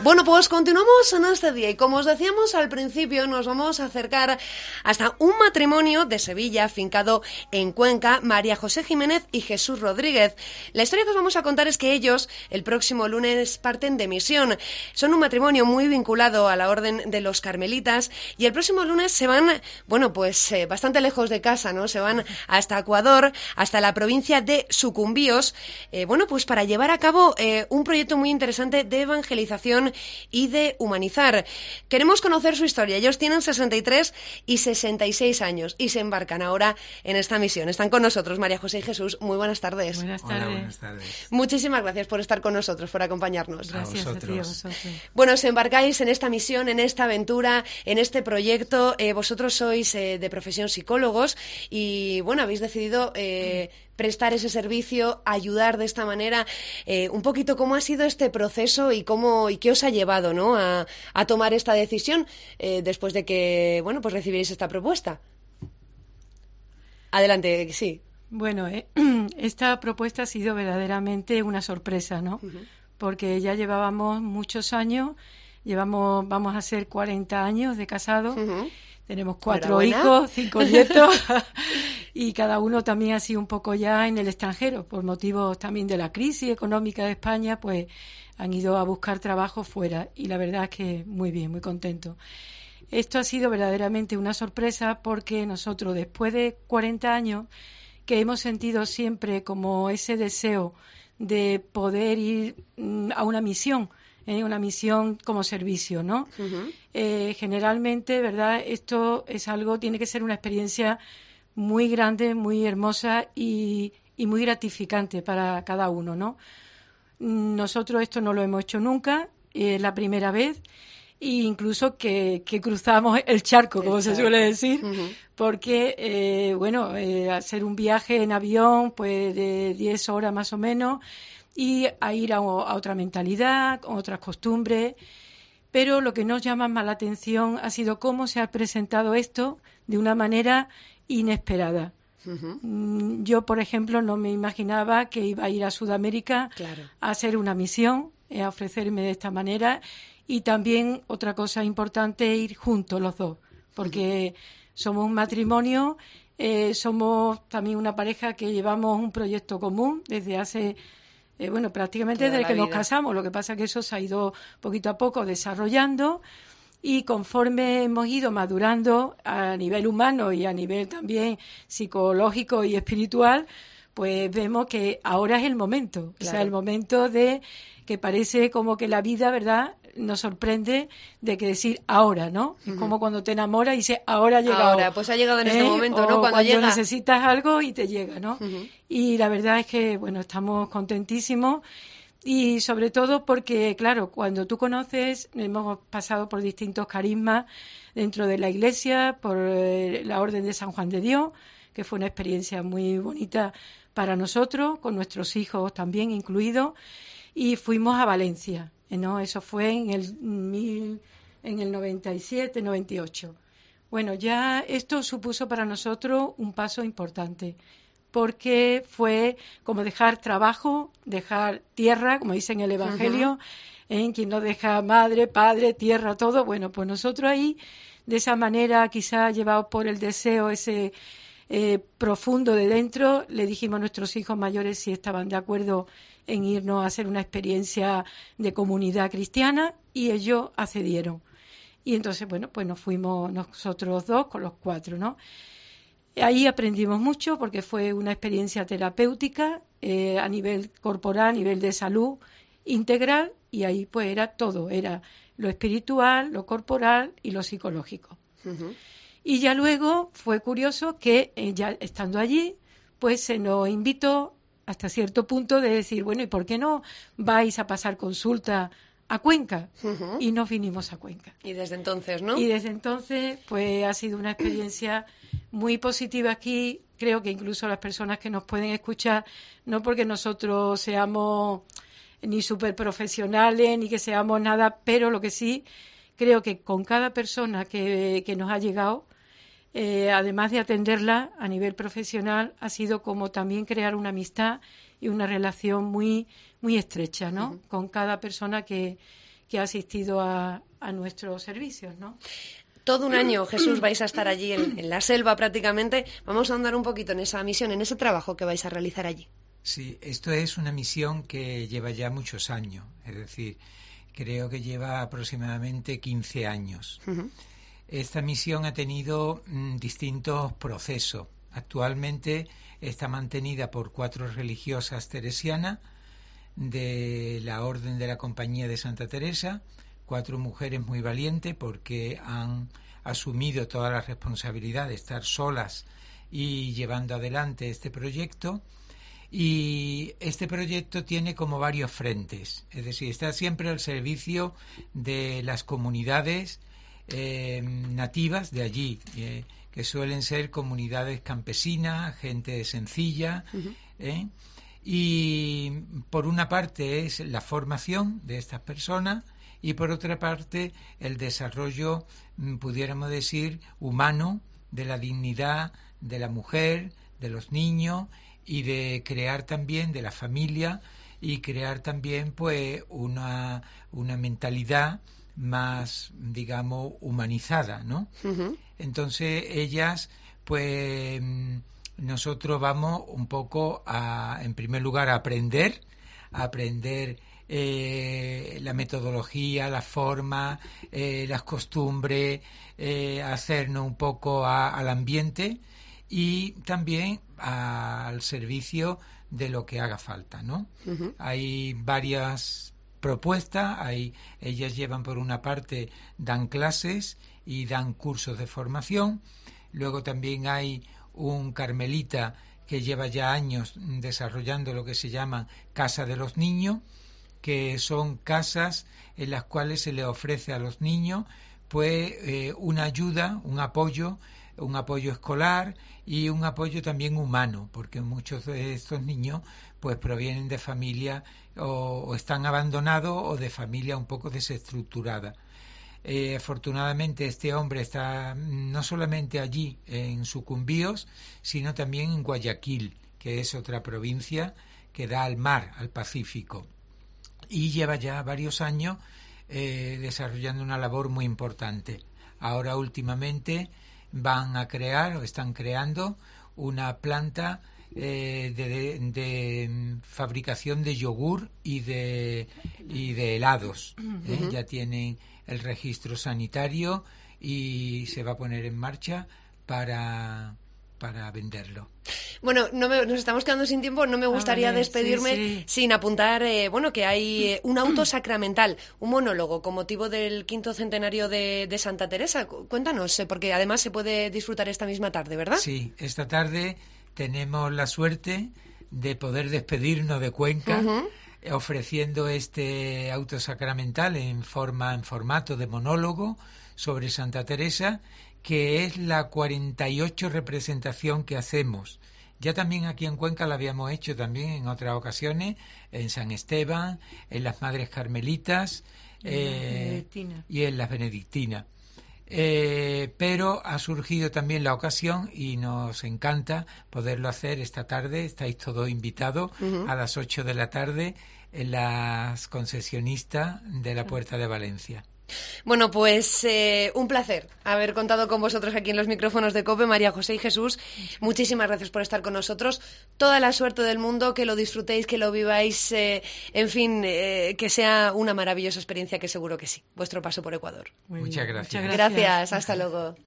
Bueno, pues continuamos en este día y como os decíamos al principio, nos vamos a acercar hasta un matrimonio de Sevilla, afincado en Cuenca, María José Jiménez y Jesús Rodríguez. La historia que os vamos a contar es que ellos el próximo lunes parten de misión. Son un matrimonio muy vinculado a la Orden de los Carmelitas y el próximo lunes se van, bueno, pues bastante lejos de casa, ¿no? Se van hasta Ecuador, hasta la provincia de Sucumbíos, bueno, pues para llevar a cabo un proyecto muy interesante de evangelización y de humanizar. Queremos conocer su historia. Ellos tienen 63 y 66 años y se embarcan ahora en esta misión. Están con nosotros María José y Jesús. Muy buenas tardes. Buenas tardes. Hola, buenas tardes. Muchísimas gracias por estar con nosotros, por acompañarnos. Gracias a vosotros. Bueno, os embarcáis en esta misión, en esta aventura, en este proyecto. Vosotros sois de profesión psicólogos y, bueno, habéis decidido prestar ese servicio, ayudar de esta manera. Un poquito cómo ha sido este proceso y qué os ha llevado, ¿no?, a tomar esta decisión después de que, bueno, pues recibierais esta propuesta. Adelante, sí. Bueno, esta propuesta ha sido verdaderamente una sorpresa, ¿no? Uh-huh. Porque ya llevábamos muchos años, vamos a ser 40 años de casados. Uh-huh. Tenemos 4 hijos, 5 nietos y cada uno también ha sido un poco ya en el extranjero. Por motivos también de la crisis económica de España, pues han ido a buscar trabajo fuera y la verdad es que muy bien, muy contento. Esto ha sido verdaderamente una sorpresa porque nosotros después de 40 años que hemos sentido siempre como ese deseo de poder ir a una misión como servicio, ¿no? Uh-huh. Generalmente, ¿verdad? Esto es algo, tiene que ser una experiencia muy grande, muy hermosa y muy gratificante para cada uno, ¿no? Nosotros esto no lo hemos hecho nunca, es la primera vez, e incluso que cruzamos el charco, como se suele decir, uh-huh. Porque, hacer un viaje en avión, pues de 10 horas más o menos, y a ir a otra mentalidad, con otras costumbres. Pero lo que nos llama más la atención ha sido cómo se ha presentado esto de una manera inesperada. Uh-huh. Yo, por ejemplo, no me imaginaba que iba a ir a Sudamérica a hacer una misión, a ofrecerme de esta manera. Y también otra cosa importante, ir juntos los dos, porque somos un matrimonio, somos también una pareja que llevamos un proyecto común desde hace... prácticamente desde que nos casamos. Lo que pasa es que eso se ha ido poquito a poco desarrollando y conforme hemos ido madurando a nivel humano y a nivel también psicológico y espiritual, pues vemos que ahora es el momento. Claro. O sea, el momento de que parece como que la vida, ¿verdad?, nos sorprende de que decir ahora, ¿no? Uh-huh. Es como cuando te enamoras y dices, ahora ha llegado. Ahora, pues ha llegado en este momento, ¿no? Cuando llega. necesitas algo y te llega, ¿no? Uh-huh. Y la verdad es que, bueno, estamos contentísimos y sobre todo porque, claro, cuando tú conoces, hemos pasado por distintos carismas dentro de la Iglesia, por la Orden de San Juan de Dios, que fue una experiencia muy bonita para nosotros, con nuestros hijos también incluidos, y fuimos a Valencia, ¿no? Eso fue en el 97, 98. Bueno, ya esto supuso para nosotros un paso importante, porque fue como dejar trabajo, dejar tierra, como dice en el Evangelio, uh-huh. Quien no deja madre, padre, tierra, todo. Bueno, pues nosotros ahí, de esa manera, quizás llevados por el deseo ese profundo de dentro, le dijimos a nuestros hijos mayores si estaban de acuerdo en irnos a hacer una experiencia de comunidad cristiana y ellos accedieron. Y entonces, bueno, pues nos fuimos nosotros dos con los 4, ¿no? Ahí aprendimos mucho porque fue una experiencia terapéutica a nivel corporal, a nivel de salud integral, y ahí pues era todo, era lo espiritual, lo corporal y lo psicológico. Uh-huh. Y ya luego fue curioso que ya estando allí, pues se nos invitó hasta cierto punto de decir, bueno, ¿y por qué no vais a pasar consulta a Cuenca? Uh-huh. Y nos vinimos a Cuenca. Y desde entonces, ¿no? Y desde entonces, pues ha sido una experiencia muy positiva aquí. Creo que incluso las personas que nos pueden escuchar, no porque nosotros seamos ni súper profesionales, ni que seamos nada, pero lo que sí, creo que con cada persona que nos ha llegado, además de atenderla a nivel profesional, ha sido como también crear una amistad y una relación muy, muy estrecha, ¿no? Uh-huh. Con cada persona que que ha asistido a nuestros servicios, ¿no? Todo un año, Jesús, vais a estar allí en la selva prácticamente. Vamos a andar un poquito en esa misión, en ese trabajo que vais a realizar allí. Sí, esto es una misión que lleva ya muchos años, es decir, creo que lleva aproximadamente 15 años. Uh-huh. Esta misión ha tenido distintos procesos. Actualmente está mantenida por 4 religiosas teresianas de la Orden de la Compañía de Santa Teresa, 4 mujeres muy valientes porque han asumido toda la responsabilidad de estar solas y llevando adelante este proyecto. Y este proyecto tiene como varios frentes, es decir, está siempre al servicio de las comunidades nativas de allí, que suelen ser comunidades campesinas, gente sencilla, uh-huh. Y por una parte es la formación de estas personas y por otra parte el desarrollo, pudiéramos decir, humano de la dignidad de la mujer, de los niños y de crear también de la familia y crear también pues una mentalidad más, digamos, humanizada, ¿no? Uh-huh. Entonces ellas, pues nosotros vamos un poco en primer lugar, a aprender la metodología, la forma, las costumbres, hacernos un poco al ambiente y también al servicio de lo que haga falta, ¿no? Uh-huh. Hay varias propuestas, ellas llevan por una parte, dan clases y dan cursos de formación, luego también hay un carmelita que lleva ya años desarrollando lo que se llama Casa de los Niños, que son casas en las cuales se les ofrece a los niños pues una ayuda, un apoyo escolar y un apoyo también humano, porque muchos de estos niños pues provienen de familias o están abandonados o de familias un poco desestructuradas. Afortunadamente este hombre está no solamente allí en Sucumbíos, sino también en Guayaquil, que es otra provincia que da al mar, al Pacífico, y lleva ya varios años desarrollando una labor muy importante. Ahora últimamente van a crear o están creando una planta de fabricación de yogur y de helados. Uh-huh. Ya tienen el registro sanitario y se va a poner en marcha para venderlo. Bueno, nos estamos quedando sin tiempo, no me gustaría despedirme sin apuntar, que hay un auto sacramental, un monólogo con motivo del 5º centenario de Santa Teresa. Cuéntanos, porque además se puede disfrutar esta misma tarde, ¿verdad? Sí, esta tarde tenemos la suerte de poder despedirnos de Cuenca, uh-huh. Ofreciendo este auto sacramental en formato de monólogo sobre Santa Teresa, que es la 48 representación que hacemos. Ya también aquí en Cuenca la habíamos hecho también en otras ocasiones, en San Esteban, en las Madres Carmelitas y en las Benedictinas. Pero ha surgido también la ocasión y nos encanta poderlo hacer esta tarde. Estáis todos invitados uh-huh. a las 8 de la tarde en las concesionistas de la Puerta de Valencia. Bueno, pues un placer haber contado con vosotros aquí en los micrófonos de COPE, María José y Jesús. Muchísimas gracias por estar con nosotros. Toda la suerte del mundo, que lo disfrutéis, que lo viváis, que sea una maravillosa experiencia, que seguro que sí, vuestro paso por Ecuador. Muchas gracias. Gracias, hasta luego.